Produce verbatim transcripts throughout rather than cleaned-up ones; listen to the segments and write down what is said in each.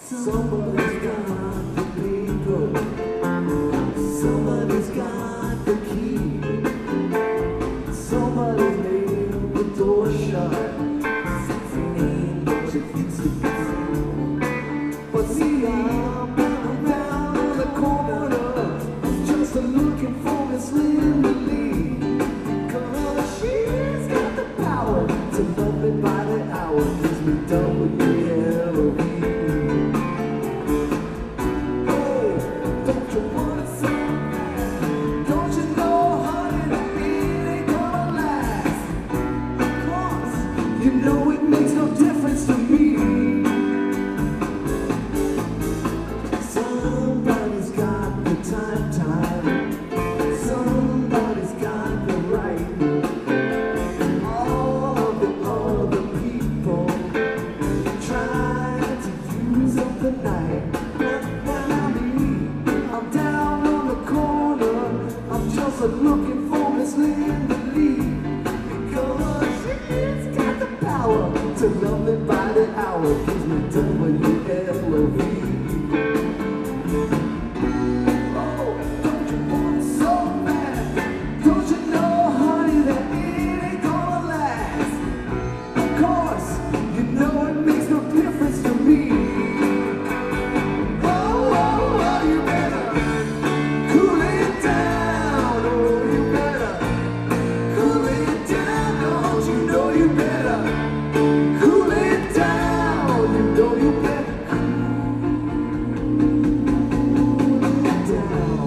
Somebody's got the paper, somebody's got the key, somebody's nailed the door shut. Something ain't what it used to be. But see, I'm down, down on the corner, just looking for Miss Linda Lee, 'cause she's got the power to love me by the hour, gives me double yellow. You know it makes no difference to me. Somebody's got the time, time. Somebody's got the right. All of the other people trying to use up the night. But now me, I'm down on the corner. I'm just looking for Miss Linda Lee, because she's got the power to love me by the hour, gives me W L O V. Oh, don't you want it so bad? Don't you know, honey, that it ain't gonna last? Of course, you know it makes no difference to me. Oh, oh, oh, you better cool it down. Oh, you better cool it down. Don't you know you better cool it down? You know you better cool it down.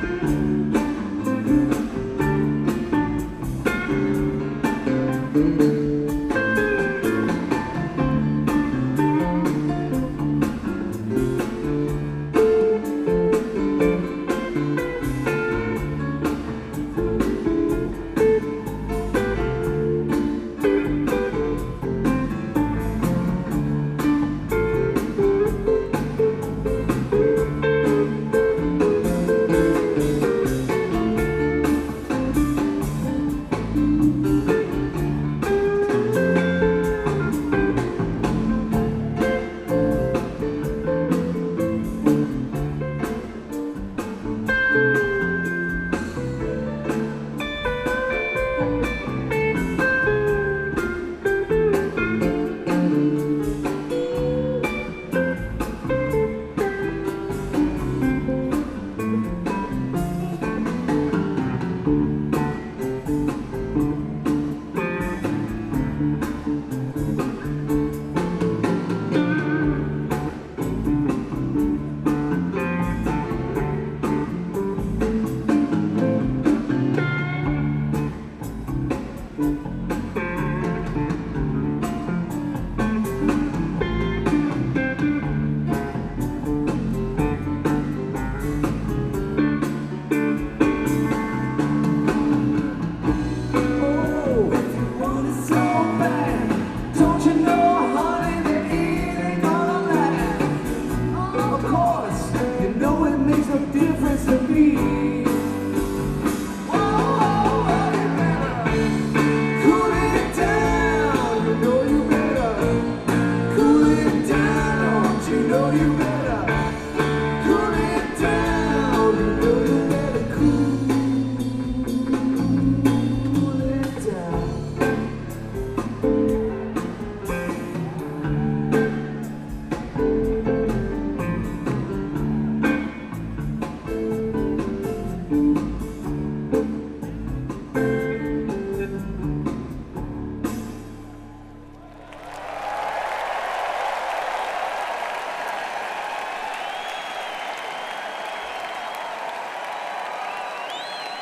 Mm-hmm.